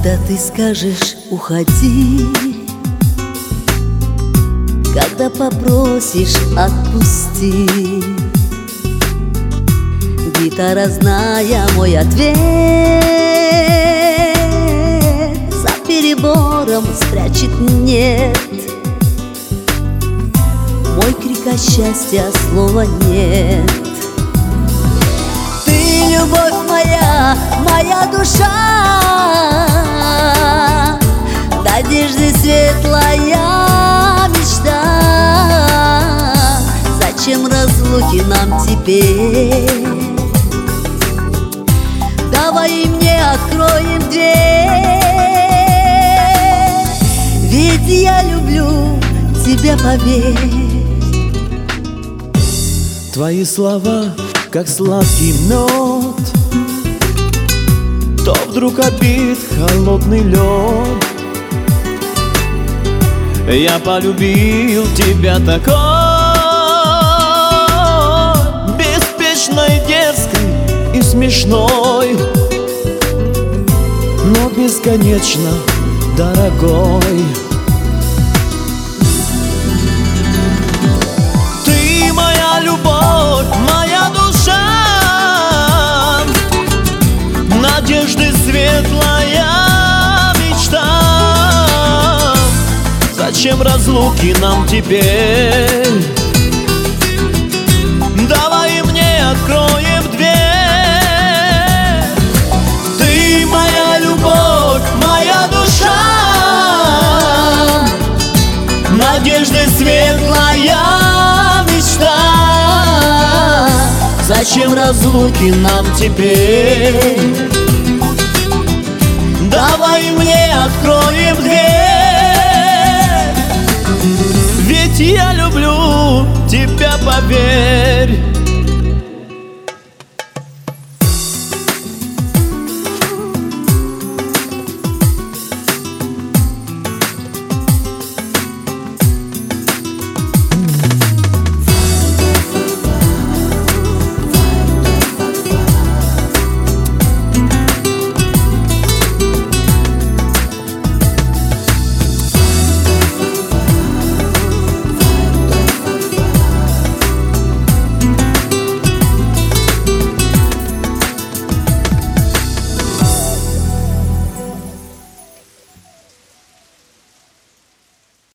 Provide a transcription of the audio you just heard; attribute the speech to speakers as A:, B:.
A: Когда ты скажешь уходи, когда попросишь отпусти, гитара, зная мой ответ, за перебором спрячет нет. Мой крик от счастья, слова нет. Ты любовь моя, моя душа, надежды светлая мечта. Зачем разлуки нам теперь? Давай мне откроем дверь. Ведь я люблю тебя, поверь.
B: Твои слова, как сладкий мед, то вдруг обид холодный лед. Я полюбил тебя такой, беспечной, дерзкой и смешной, но бесконечно дорогой. Ты моя любовь, моя душа, надежды светлая мечта. Зачем разлуки нам теперь? Давай мне откроем дверь. Ты моя любовь, моя душа, надежды светлая мечта. Зачем разлуки нам теперь? Давай мне откроем дверь. Ведь я люблю тебя, поверь.